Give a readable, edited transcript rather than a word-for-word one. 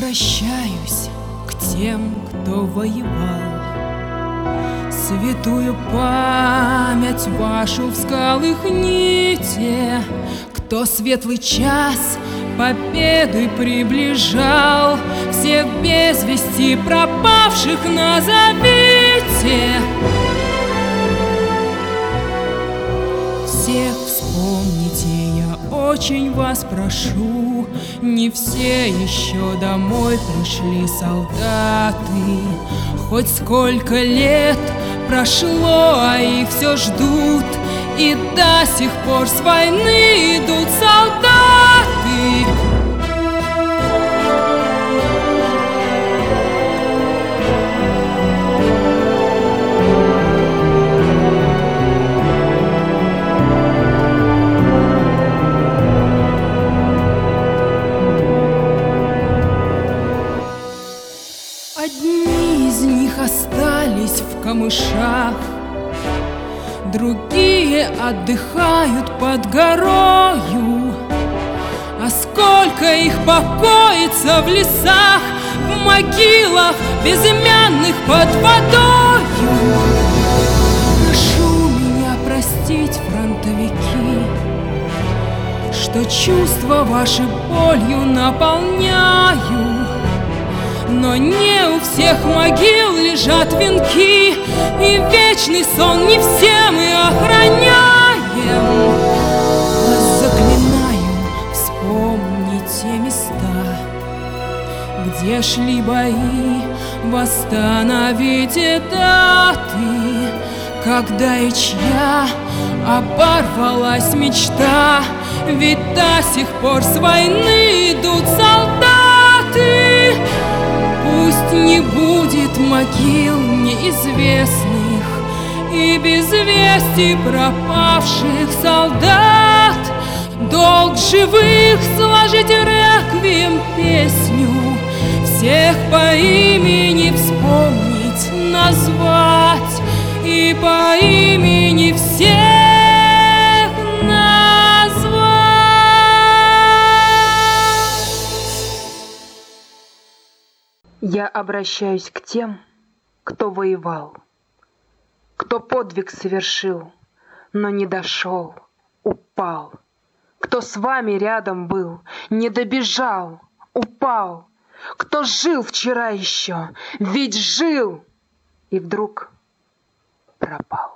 обращаюсь к тем, кто воевал. Святую память вашу в скалах ните, кто светлый час победы приближал. Всех без вести пропавших назовите. Всех вспомните, я очень вас прошу. Не все еще домой пришли солдаты. Хоть сколько лет прошло, а их все ждут, и до сих пор с войны идут солдаты. Одни из них остались в камышах, другие отдыхают под горою. А сколько их покоится в лесах, в могилах безымянных под водою. Прошу меня простить, фронтовики, что чувства ваши болью наполняю. Но не у всех могил лежат венки, и вечный сон не все мы охраняем. Вас заклинаю, вспомните места, где шли бои, восстановите даты, когда и чья оборвалась мечта. Ведь до сих пор с войны идут солдаты. Пусть не будет могил неизвестных и без вести пропавших солдат. Долг живых сложить реквием песню, всех по имени вспомнить, назвать и по имени всех назвать. Я обращаюсь к тем, кто воевал, кто подвиг совершил, но не дошел, упал, кто с вами рядом был, не добежал, упал, кто жил вчера еще, ведь жил, и вдруг пропал.